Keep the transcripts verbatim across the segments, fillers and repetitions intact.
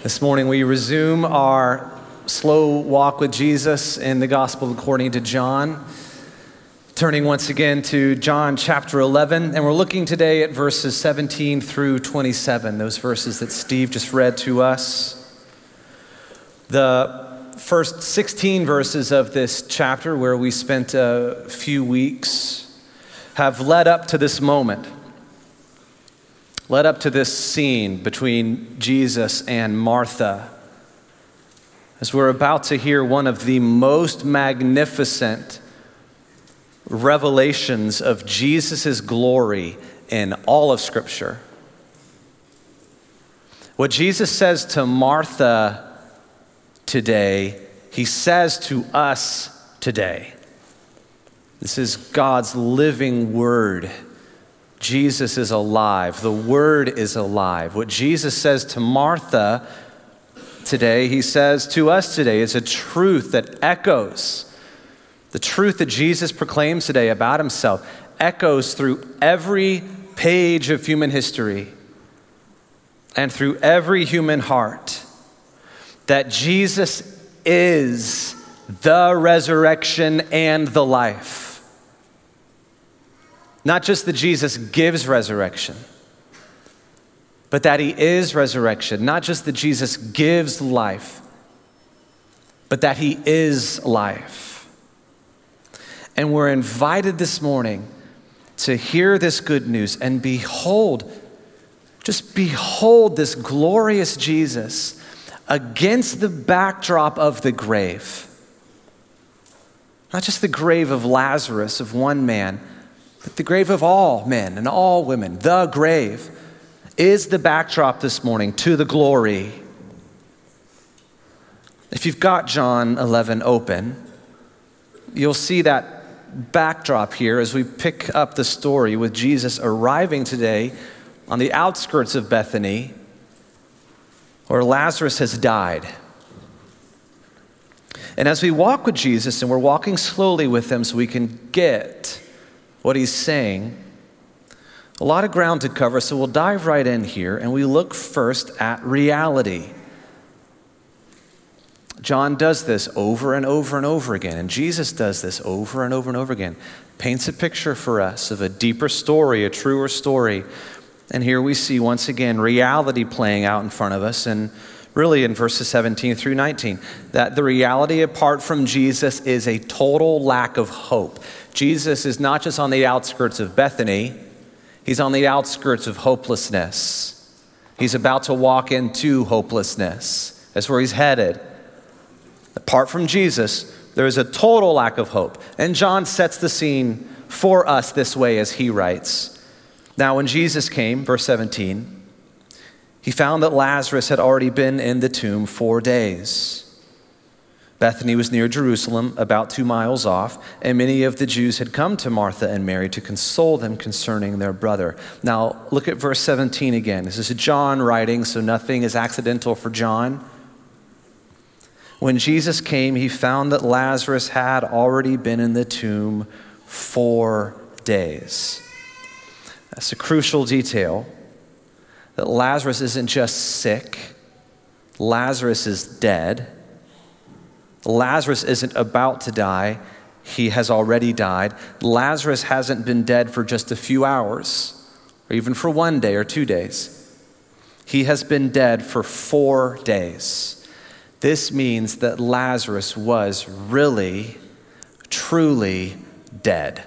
This morning we resume our slow walk with Jesus in the Gospel according to John. Turning once again to John chapter eleven, and we're looking today at verses seventeen through twenty-seven, those verses that Steve just read to us. The first sixteen verses of this chapter, where we spent a few weeks, have led up to this moment. Led up to this scene between Jesus and Martha, as we're about to hear one of the most magnificent revelations of Jesus' glory in all of Scripture. What Jesus says to Martha today, he says to us today. This is God's living word. Jesus is alive. The Word is alive. What Jesus says to Martha today, he says to us today, is a truth that echoes. The truth that Jesus proclaims today about himself echoes through every page of human history and through every human heart. That Jesus is the resurrection and the life. Not just that Jesus gives resurrection, but that he is resurrection. Not just that Jesus gives life, but that he is life. And we're invited this morning to hear this good news and behold, just behold this glorious Jesus against the backdrop of the grave. Not just the grave of Lazarus, of one man, but the grave of all men and all women. The grave is the backdrop this morning to the glory. If you've got John eleven open, you'll see that backdrop here as we pick up the story with Jesus arriving today on the outskirts of Bethany, where Lazarus has died. And as we walk with Jesus, and we're walking slowly with him so we can get what he's saying, a lot of ground to cover, so we'll dive right in here, and we look first at reality. John does this over and over and over again, and Jesus does this over and over and over again. Paints a picture for us of a deeper story, a truer story. And here we see once again reality playing out in front of us, and really in verses seventeen through nineteen, that the reality apart from Jesus is a total lack of hope. Jesus is not just on the outskirts of Bethany, he's on the outskirts of hopelessness. He's about to walk into hopelessness. That's where he's headed. Apart from Jesus, there is a total lack of hope. And John sets the scene for us this way as he writes. Now when Jesus came, verse seventeen, he found that Lazarus had already been in the tomb four days. Bethany was near Jerusalem, about two miles off, and many of the Jews had come to Martha and Mary to console them concerning their brother. Now, look at verse seventeen again. This is John writing, so nothing is accidental for John. When Jesus came, he found that Lazarus had already been in the tomb four days. That's a crucial detail, that Lazarus isn't just sick. Lazarus is dead. Lazarus isn't about to die. He has already died. Lazarus hasn't been dead for just a few hours, or even for one day or two days. He has been dead for four days. This means that Lazarus was really, truly dead.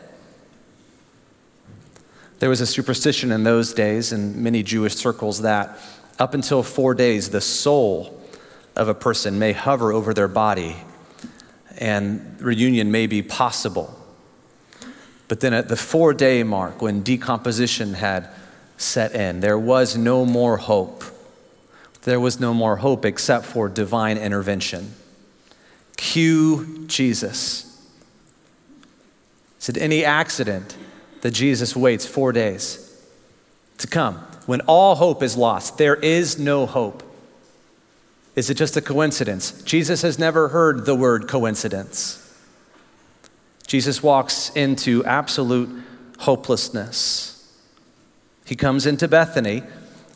There was a superstition in those days in many Jewish circles that up until four days, the soul of a person may hover over their body and reunion may be possible. But then at the four-day mark, when decomposition had set in, there was no more hope. There was no more hope except for divine intervention. Cue Jesus. Is it any accident that Jesus waits four days to come? When all hope is lost, there is no hope. Is it just a coincidence? Jesus has never heard the word coincidence. Jesus walks into absolute hopelessness. He comes into Bethany,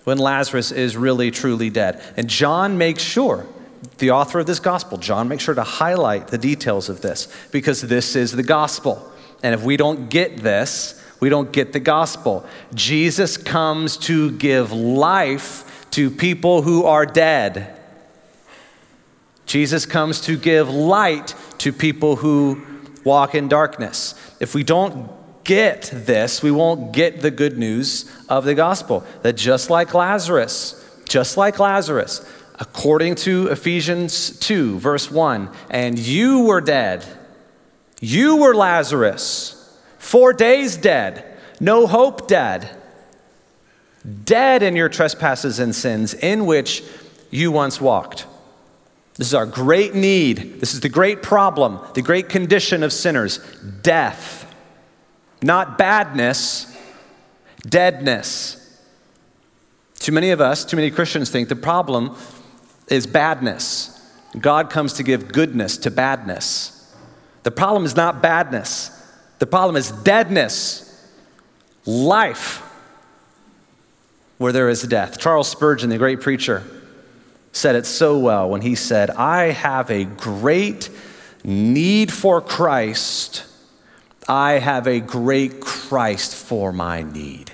when Lazarus is really, truly dead. And John makes sure, the author of this gospel, John makes sure to highlight the details of this because this is the gospel. And if we don't get this, we don't get the gospel. Jesus comes to give life to people who are dead. Jesus comes to give light to people who walk in darkness. If we don't get this, we won't get the good news of the gospel. That just like Lazarus, just like Lazarus, according to Ephesians two, verse one, and you were dead. You were Lazarus, four days dead, no hope dead, dead in your trespasses and sins in which you once walked. This is our great need. This is the great problem, the great condition of sinners, death. Not badness, deadness. Too many of us, too many Christians think the problem is badness. God comes to give goodness to badness. The problem is not badness. The problem is deadness, life, where there is death. Charles Spurgeon, the great preacher, said it so well when he said, I have a great need for Christ. I have a great Christ for my need.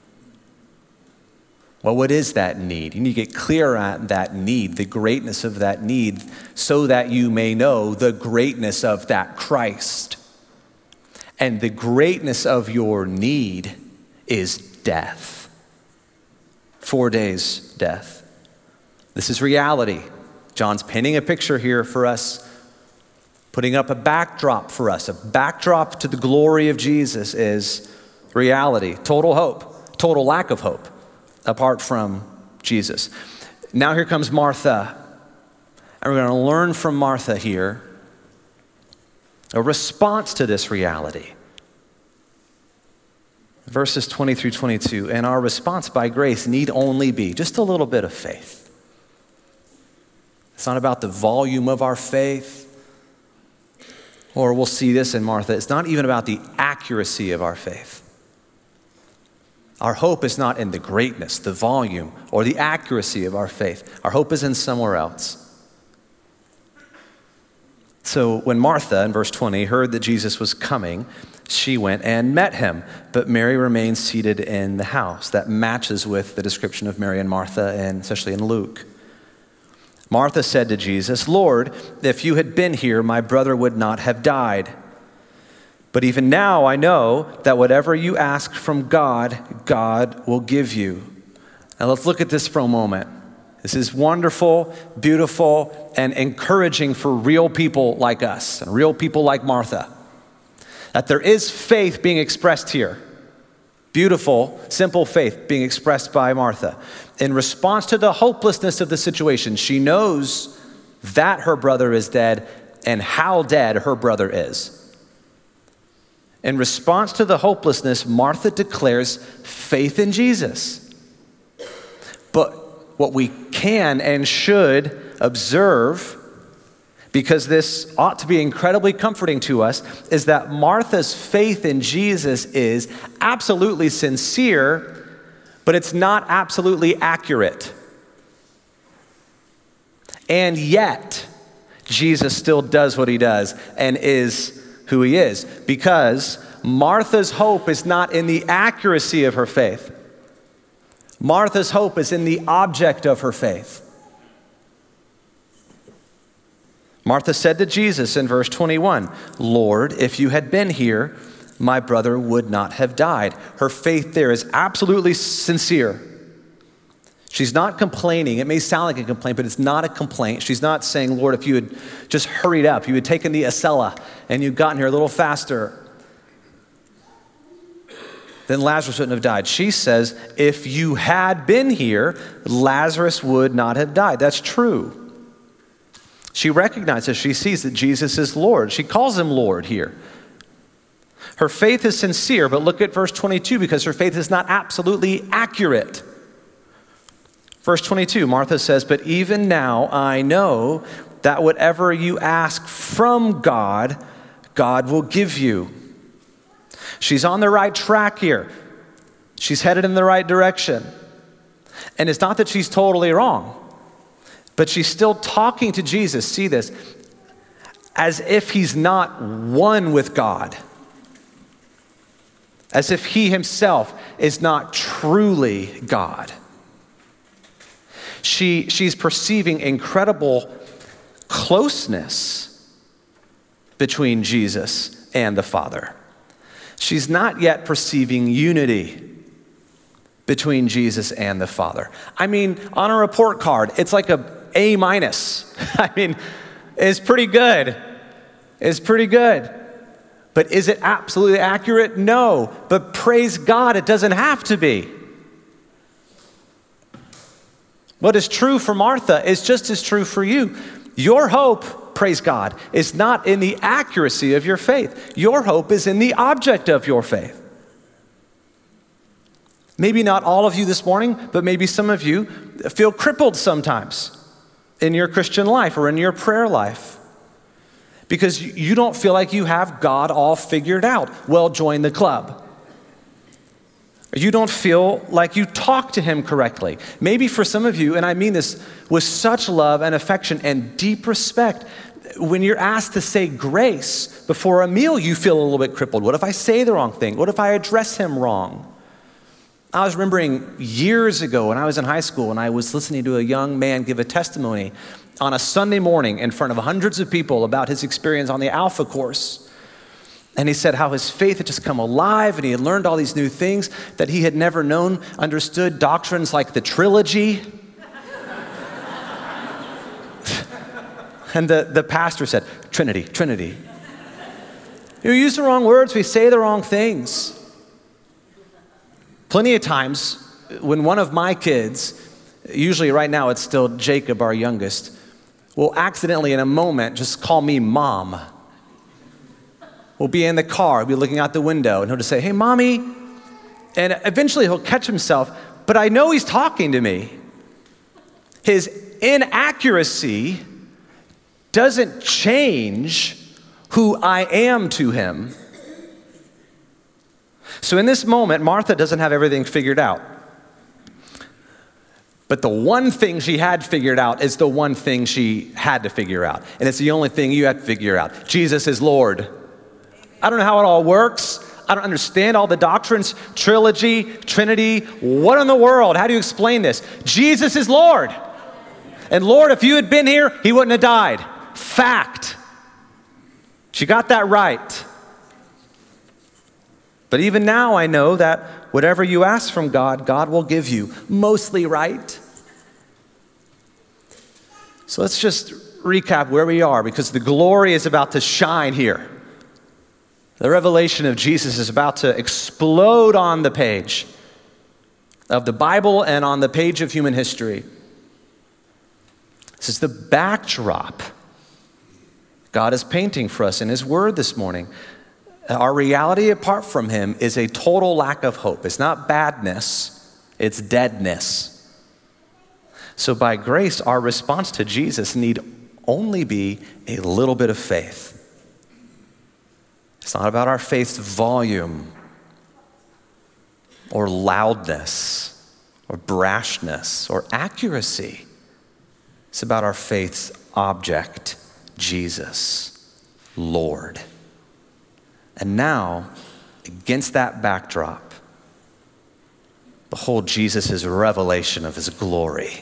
Well, what is that need? You need to get clear on that need, the greatness of that need, so that you may know the greatness of that Christ. And the greatness of your need is death. Four days, death. This is reality. John's painting a picture here for us, putting up a backdrop for us. A backdrop to the glory of Jesus is reality, total hope, total lack of hope apart from Jesus. Now here comes Martha. And we're going to learn from Martha here a response to this reality. Verses twenty through twenty-two, and our response by grace need only be just a little bit of faith. It's not about the volume of our faith, or we'll see this in Martha. It's not even about the accuracy of our faith. Our hope is not in the greatness, the volume, or the accuracy of our faith. Our hope is in somewhere else. So when Martha, in verse twenty, heard that Jesus was coming, she went and met him, but Mary remained seated in the house. That matches with the description of Mary and Martha, and especially in Luke. Martha said to Jesus, Lord, if you had been here, my brother would not have died. But even now I know that whatever you ask from God, God will give you. Now let's look at this for a moment. This is wonderful, beautiful, and encouraging for real people like us, and real people like Martha. That there is faith being expressed here. Beautiful, simple faith being expressed by Martha. In response to the hopelessness of the situation, she knows that her brother is dead and how dead her brother is. In response to the hopelessness, Martha declares faith in Jesus. But what we can and should observe, because this ought to be incredibly comforting to us, is that Martha's faith in Jesus is absolutely sincere, but it's not absolutely accurate. And yet, Jesus still does what he does and is who he is, because Martha's hope is not in the accuracy of her faith. Martha's hope is in the object of her faith. Martha said to Jesus in verse twenty-one, Lord, if you had been here, my brother would not have died. Her faith there is absolutely sincere. She's not complaining. It may sound like a complaint, but it's not a complaint. She's not saying, Lord, if you had just hurried up, you had taken the Acela and you'd gotten here a little faster, then Lazarus wouldn't have died. She says, if you had been here, Lazarus would not have died. That's true. She recognizes, she sees that Jesus is Lord. She calls him Lord here. Her faith is sincere, but look at verse twenty-two, because her faith is not absolutely accurate. Verse twenty-two, Martha says, but even now I know that whatever you ask from God, God will give you. She's on the right track here. She's headed in the right direction. And it's not that she's totally wrong, but she's still talking to Jesus, see this, as if he's not one with God, as if he himself is not truly God. She, she's perceiving incredible closeness between Jesus and the Father. She's not yet perceiving unity between Jesus and the Father. I mean, on a report card, it's like a A minus. I mean, it's pretty good. It's pretty good. But is it absolutely accurate? No. But praise God, it doesn't have to be. What is true for Martha is just as true for you. Your hope, praise God, is not in the accuracy of your faith. Your hope is in the object of your faith. Maybe not all of you this morning, but maybe some of you feel crippled sometimes in your Christian life or in your prayer life because you don't feel like you have God all figured out. Well, join the club. You don't feel like you talk to him correctly. Maybe for some of you, and I mean this with such love and affection and deep respect, when you're asked to say grace before a meal, you feel a little bit crippled. What if I say the wrong thing? What if I address him wrong? I was remembering years ago when I was in high school and I was listening to a young man give a testimony on a Sunday morning in front of hundreds of people about his experience on the Alpha course. And he said how his faith had just come alive and he had learned all these new things that he had never known, understood doctrines like the trilogy. And the, the pastor said, Trinity, Trinity. We use the wrong words, we say the wrong things. Plenty of times when one of my kids, usually right now it's still Jacob, our youngest, will accidentally in a moment just call me mom. We'll be in the car, we'll be looking out the window, and he'll just say, hey, mommy. And eventually he'll catch himself, but I know he's talking to me. His inaccuracy doesn't change who I am to him. So in this moment, Martha doesn't have everything figured out. But the one thing she had figured out is the one thing she had to figure out. And it's the only thing you have to figure out. Jesus is Lord. I don't know how it all works. I don't understand all the doctrines, trilogy, Trinity. What in the world? How do you explain this? Jesus is Lord. And Lord, if you had been here, he wouldn't have died. Fact. She got that right. But even now I know that whatever you ask from God, God will give you. Mostly right. So let's just recap where we are because the glory is about to shine here. The revelation of Jesus is about to explode on the page of the Bible and on the page of human history. This is the backdrop God is painting for us in his word this morning. Our reality apart from him is a total lack of hope. It's not badness, it's deadness. So by grace, our response to Jesus need only be a little bit of faith. It's not about our faith's volume or loudness or brashness or accuracy. It's about our faith's object, Jesus, Lord. And now, against that backdrop, behold Jesus' revelation of his glory.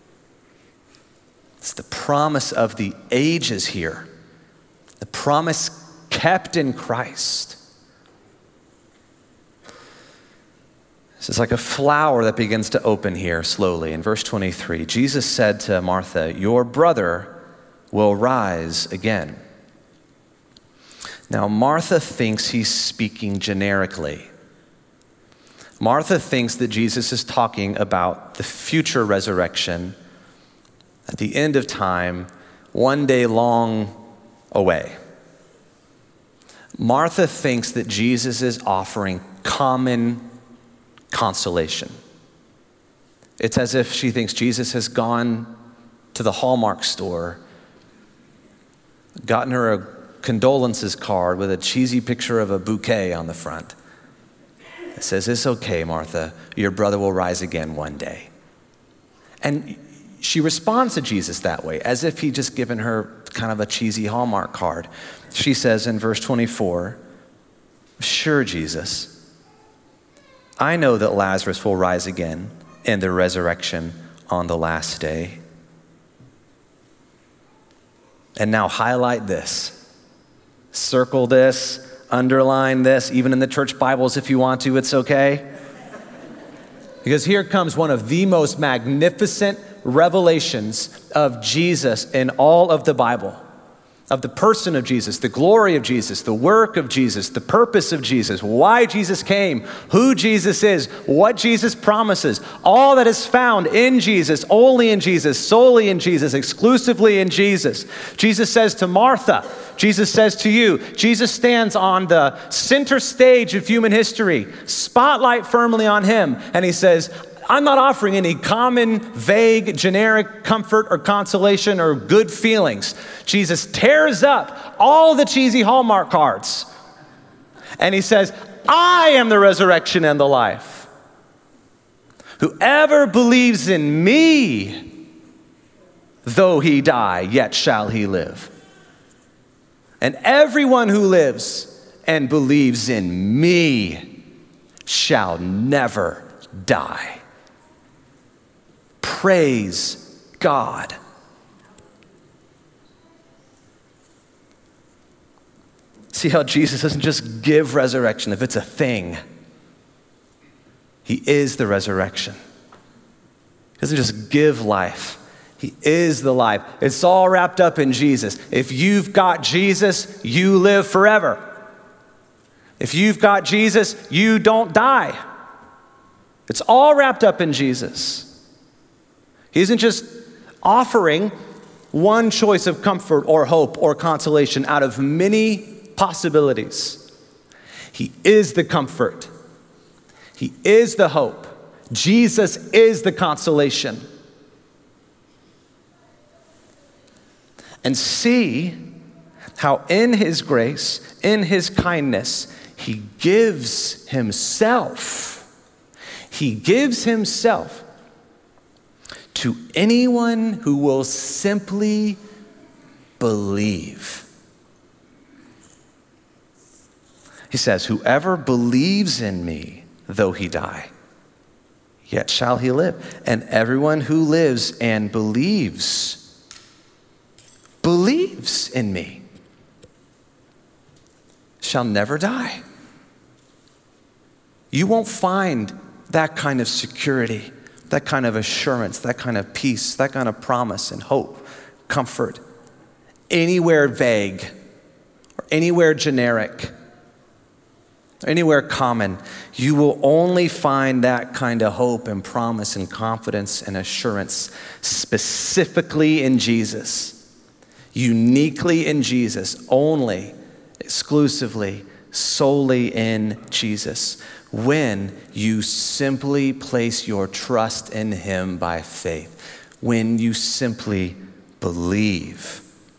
It's the promise of the ages here, the promise kept in Christ. This is like a flower that begins to open here slowly. In verse twenty-three, Jesus said to Martha, your brother will rise again. Now, Martha thinks he's speaking generically. Martha thinks that Jesus is talking about the future resurrection at the end of time, one day long away. Martha thinks that Jesus is offering common consolation. It's as if she thinks Jesus has gone to the Hallmark store, gotten her a condolences card with a cheesy picture of a bouquet on the front. It says, it's okay, Martha, your brother will rise again one day. And she responds to Jesus that way, as if he'd just given her kind of a cheesy Hallmark card. She says in verse twenty-four, "Sure, Jesus, I know that Lazarus will rise again in the resurrection on the last day." And now highlight this, circle this, underline this, even in the church Bibles if you want to, it's okay. Because here comes one of the most magnificent revelations of Jesus in all of the Bible, of the person of Jesus, the glory of Jesus, the work of Jesus, the purpose of Jesus, why Jesus came, who Jesus is, what Jesus promises, all that is found in Jesus, only in Jesus, solely in Jesus, exclusively in Jesus. Jesus says to Martha, Jesus says to you, Jesus stands on the center stage of human history, spotlight firmly on him, and he says, I'm not offering any common, vague, generic comfort or consolation or good feelings. Jesus tears up all the cheesy Hallmark cards. And he says, I am the resurrection and the life. Whoever believes in me, though he die, yet shall he live. And everyone who lives and believes in me shall never die. Praise God. See how Jesus doesn't just give resurrection if it's a thing. He is the resurrection. He doesn't just give life. He is the life. It's all wrapped up in Jesus. If you've got Jesus, you live forever. If you've got Jesus, you don't die. It's all wrapped up in Jesus. He isn't just offering one choice of comfort or hope or consolation out of many possibilities. He is the comfort. He is the hope. Jesus is the consolation. And see how in his grace, in his kindness, he gives himself. He gives himself to anyone who will simply believe. He says, whoever believes in me, though he die, yet shall he live. And everyone who lives and believes, believes in me, shall never die. You won't find that kind of security, that kind of assurance, that kind of peace, that kind of promise and hope, comfort, anywhere vague or anywhere generic or anywhere common. You will only find that kind of hope and promise and confidence and assurance specifically in Jesus, uniquely in Jesus, only, exclusively, solely in Jesus. When you simply place your trust in him by faith, when you simply believe.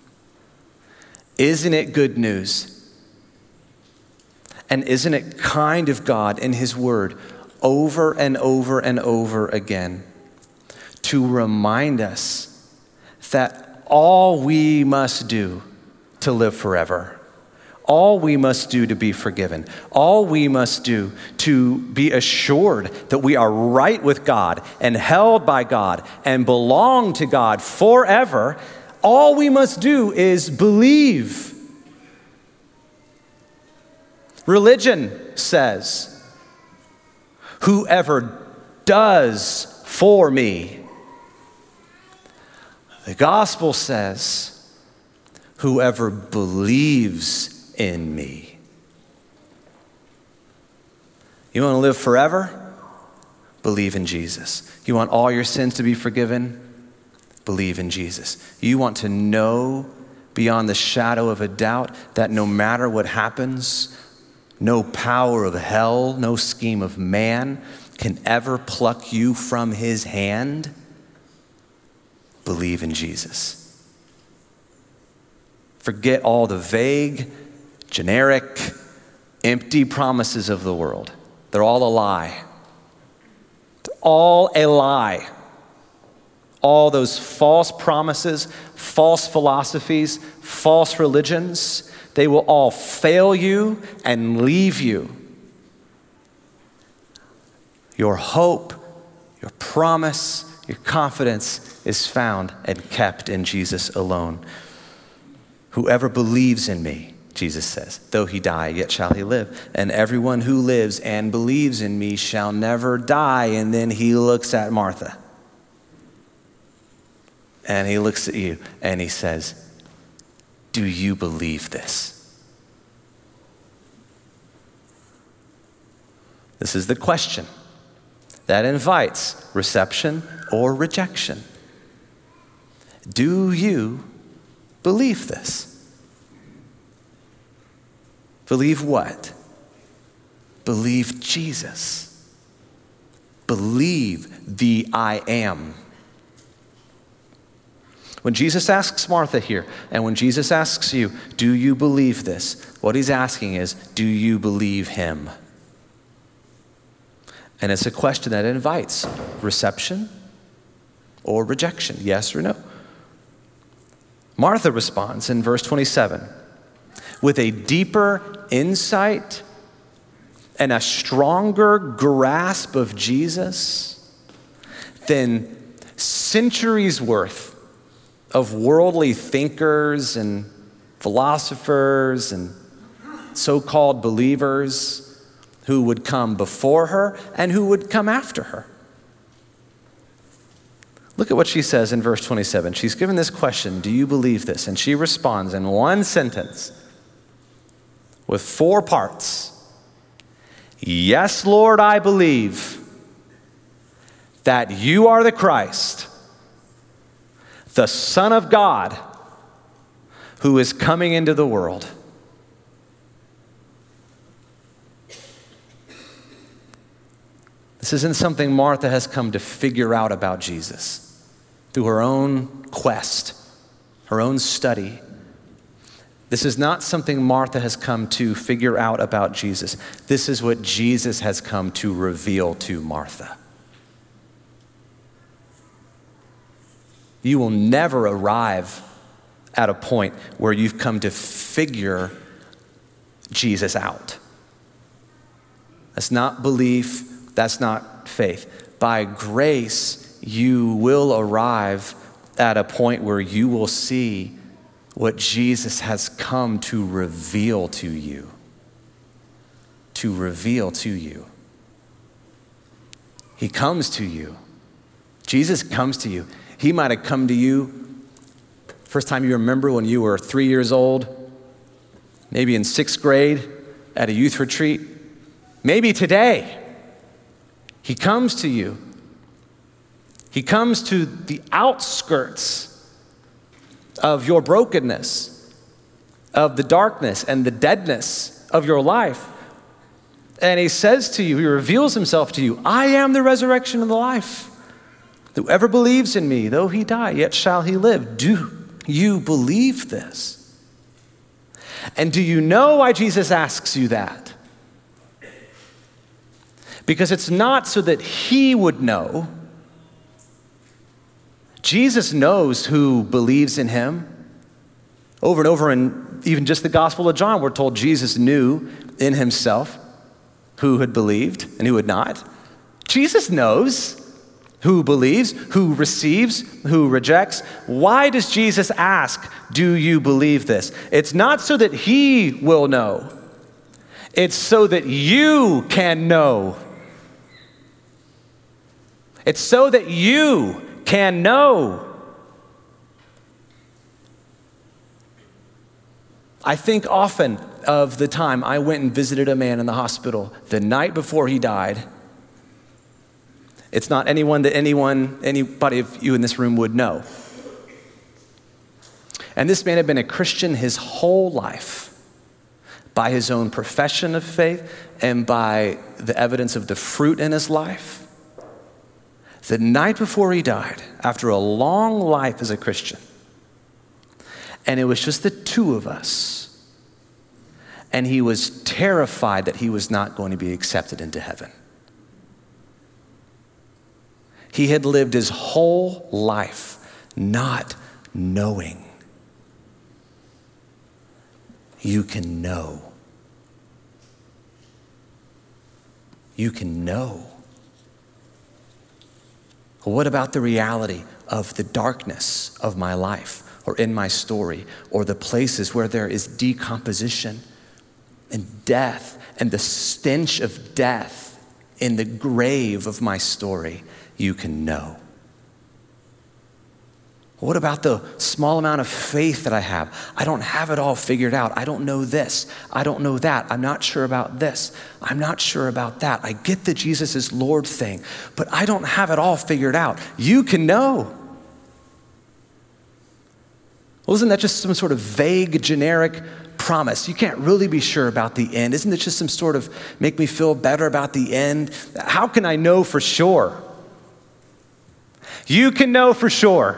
Isn't it good news? And isn't it kind of God in his word over and over and over again to remind us that all we must do to live forever, all we must do to be forgiven, all we must do to be assured that we are right with God and held by God and belong to God forever, all we must do is believe. Religion says, whoever does for me. The gospel says, whoever believes in me. You want to live forever? Believe in Jesus. You want all your sins to be forgiven? Believe in Jesus. You want to know beyond the shadow of a doubt that no matter what happens, no power of hell, no scheme of man can ever pluck you from his hand? Believe in Jesus. Forget all the vague, generic, empty promises of the world. They're all a lie. They're all a lie. all those false promises, false philosophies, false religions, they will all fail you and leave you. Your hope, your promise, your confidence is found and kept in Jesus alone. Whoever believes in me, Jesus says, though he die, yet shall he live. And everyone who lives and believes in me shall never die. And then he looks at Martha. And he looks at you and he says, do you believe this? This is the question that invites reception or rejection. Do you believe this? Believe what? Believe Jesus. Believe the I am. When Jesus asks Martha here, and when Jesus asks you, do you believe this? What he's asking is, do you believe him? And it's a question that invites reception or rejection, yes or no. Martha responds in verse twenty-seven with a deeper insight and a stronger grasp of Jesus than centuries worth of worldly thinkers and philosophers and so-called believers who would come before her and who would come after her. Look at what she says in verse twenty-seven. She's given this question, do you believe this? And she responds in one sentence with four parts. Yes, Lord, I believe that you are the Christ, the Son of God, who is coming into the world. This isn't something Martha has come to figure out about Jesus through her own quest, her own study. This is not something Martha has come to figure out about Jesus. This is what Jesus has come to reveal to Martha. You will never arrive at a point where you've come to figure Jesus out. That's not belief. That's not faith. By grace, you will arrive at a point where you will see what Jesus has come to reveal to you. To reveal to you. He comes to you. Jesus comes to you. He might have come to you first time you remember when you were three years old, maybe in sixth grade at a youth retreat, maybe today. He comes to you. He comes to the outskirts of your brokenness, of the darkness and the deadness of your life. And he says to you, he reveals himself to you, I am the resurrection and the life. Whoever believes in me, though he die, yet shall he live. Do you believe this? And do you know why Jesus asks you that? Because it's not so that he would know. Jesus knows who believes in him. Over and over in even just the Gospel of John, we're told Jesus knew in himself who had believed and who had not. Jesus knows who believes, who receives, who rejects. Why does Jesus ask, do you believe this? It's not so that he will know. It's so that you can know. It's so that you can know. I think often of the time I went and visited a man in the hospital the night before he died. It's not anyone that anyone, anybody of you in this room would know. And this man had been a Christian his whole life by his own profession of faith and by the evidence of the fruit in his life. The night before he died, after a long life as a Christian, and it was just the two of us, and he was terrified that he was not going to be accepted into heaven. He had lived his whole life not knowing. You can know. You can know. What about the reality of the darkness of my life or in my story, or the places where there is decomposition and death and the stench of death in the grave of my story? You can know. What about the small amount of faith that I have? I don't have it all figured out. I don't know this. I don't know that. I'm not sure about this. I'm not sure about that. I get the Jesus is Lord thing, but I don't have it all figured out. You can know. Well, isn't that just some sort of vague, generic promise? You can't really be sure about the end. Isn't it just some sort of make me feel better about the end? How can I know for sure? You can know for sure.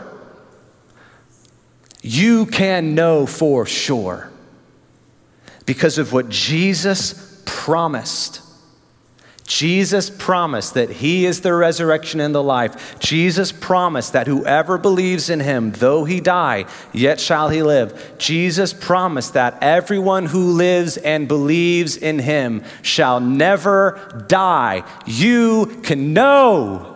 You can know for sure because of what Jesus promised. Jesus promised that he is the resurrection and the life. Jesus promised that whoever believes in him, though he die, yet shall he live. Jesus promised that everyone who lives and believes in him shall never die. You can know.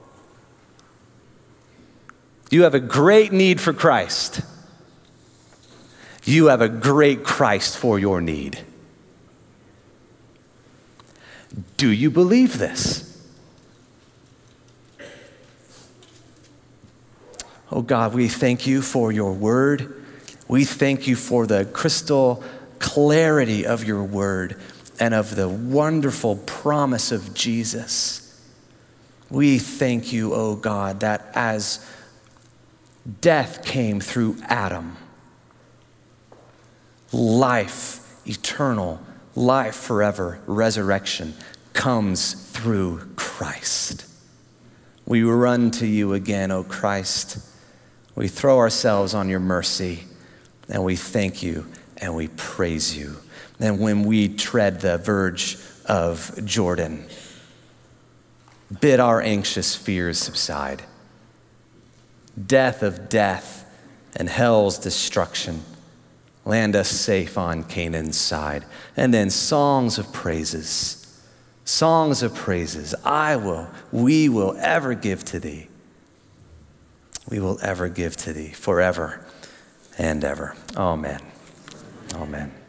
You have a great need for Christ. You have a great Christ for your need. Do you believe this? Oh God, we thank you for your word. We thank you for the crystal clarity of your word and of the wonderful promise of Jesus. We thank you, oh God, that as death came through Adam, life, eternal, life forever, resurrection comes through Christ. We run to you again, O Christ. We throw ourselves on your mercy, and we thank you and we praise you. And when we tread the verge of Jordan, bid our anxious fears subside. Death of death and hell's destruction, land us safe on Canaan's side. And then songs of praises, songs of praises I will, we will ever give to thee. We will ever give to thee forever and ever. Amen. Amen.